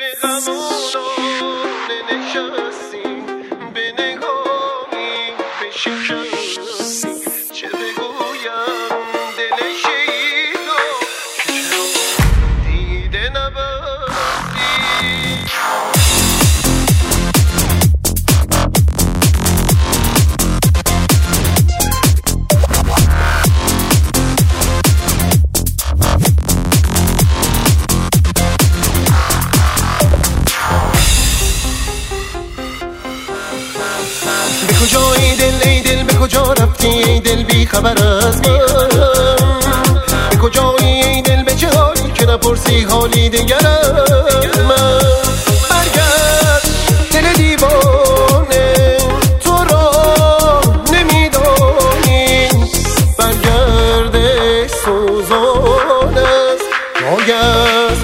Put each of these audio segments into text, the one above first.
به کجایی دل ای دل، به کجا رفتی ای دل بی خبر از من؟ به کجایی ای دل، به چه حالی که نپرسی حالی دگر از من؟ برگرد دل دیوانه، تو را نمیدانی، برگرد سوزان است وای از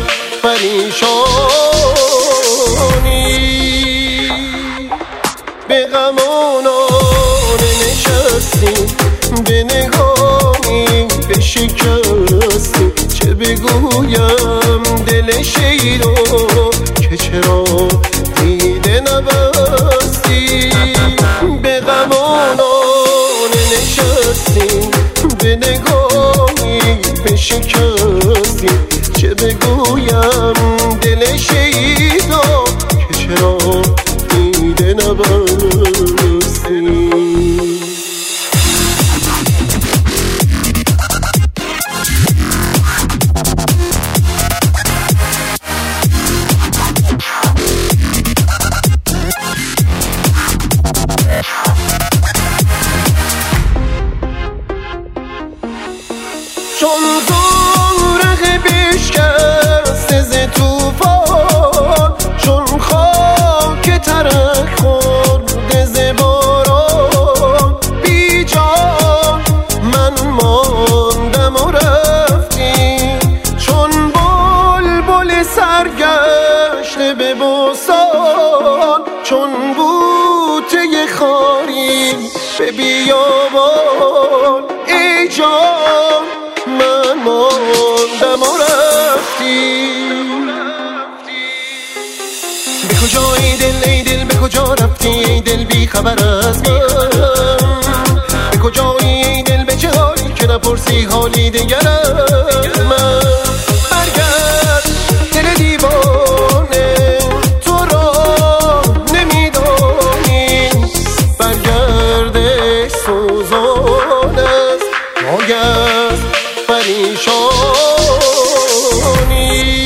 پریشانی. به غمانان نشستی، به نگاهی به شکستی، چه بگویم دل شیدو که چرا دیده نبستی؟ به غمانان نشستی، به نگاهی به شکستی، چه بگویم دل شیدو که چرا دیده نبستی؟ چون زورق بشکسته ز توفان، چون خاک ترک خورده ز باران، بی جان من ماندم و رفتی، چون بلبل سرگشته به بستان، چون بوته خاری به بیابان، ای جان من ماندم و رفتی. به کجایی دل ای دل، به کجا رفتی ای دل بی خبر از من؟ به کجایی ای دل، به چه حالی که نپرسی حالی دگر از من؟ برگرد دل دیوانه، تو را نمیدانی، برگرد سوزان است وای از پریشانی.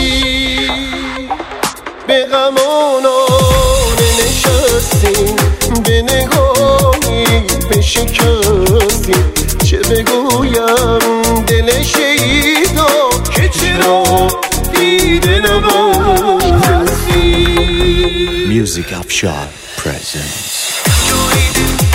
به غمانان نشستی، به نگاهی به شکستی، چه بگویم دل شیدا که چرا دیده نبستی؟ Music Afshar presents